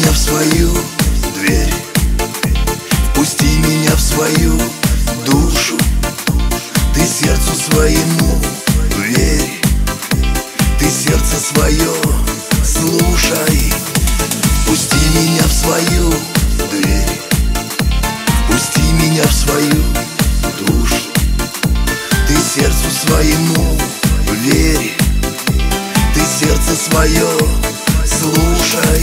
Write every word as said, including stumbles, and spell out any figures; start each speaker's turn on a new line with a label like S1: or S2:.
S1: меня в свою дверь, впусти меня в свою душу. Ты сердцу своему верь, ты сердце свое слушай. Впусти меня в свою дверь, впусти меня в свою душу. Ты сердцу своему верь, ты сердце свое слушай.